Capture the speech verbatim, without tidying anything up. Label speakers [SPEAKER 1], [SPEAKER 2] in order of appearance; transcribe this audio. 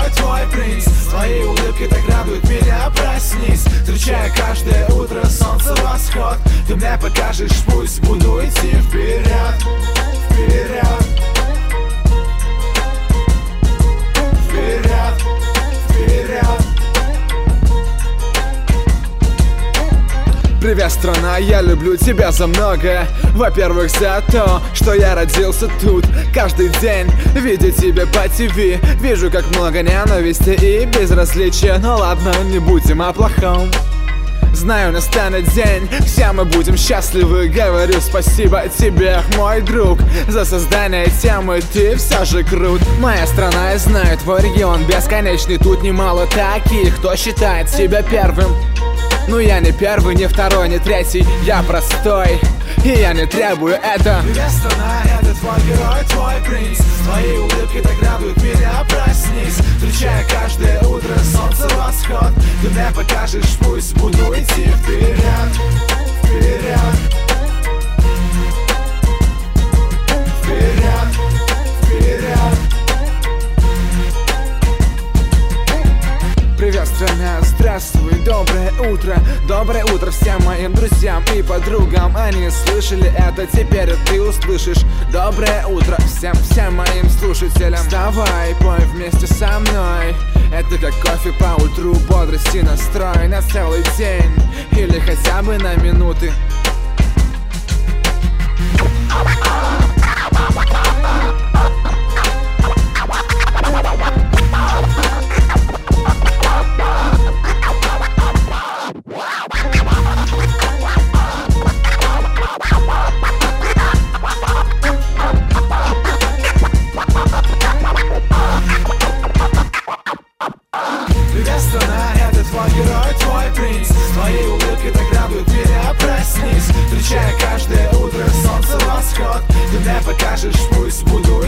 [SPEAKER 1] герой, твой принц. Твоей улыбкой так радует меня, проснись. Встречая каждое утро солнце восход, ты мне покажешь путь, буду идти вперед, вперед, вперед, вперед.
[SPEAKER 2] Привет, страна, я люблю тебя за многое. Во-первых, за то, что я родился тут. Каждый день видя тебя по ТВ, вижу, как много ненависти и безразличия. Но ладно, не будем о плохом. Знаю, настанет день, все мы будем счастливы. Говорю спасибо тебе, мой друг, за создание темы, ты все же крут. Моя страна, я знаю, твой регион бесконечный. Тут немало таких, кто считает себя первым. Ну я не первый, не второй, не третий, я простой, и я не требую это.
[SPEAKER 1] Привет, страна, это твой герой, твой принц. Твоей улыбкой так радует меня, проснись. Встречая каждое утро солнце восход, ты мне покажешь путь, буду идти вперед, вперед, вперед, вперед.
[SPEAKER 2] Привет, страна, здравствуй, доброе утро. Доброе утро всем моим друзьям и подругам. Они слышали это, теперь ты услышишь. Доброе утро всем, всем моим слушателям. Вставай, пой вместе со мной. Это как кофе по утру, бодрости настрой на целый день или хотя бы на минуты.
[SPEAKER 1] Привет, страна, это твой герой, твой принц. Твоей улыбкой так радует меня, проснись. Встречая каждое утро солнце восход, ты мне покажешь путь, буду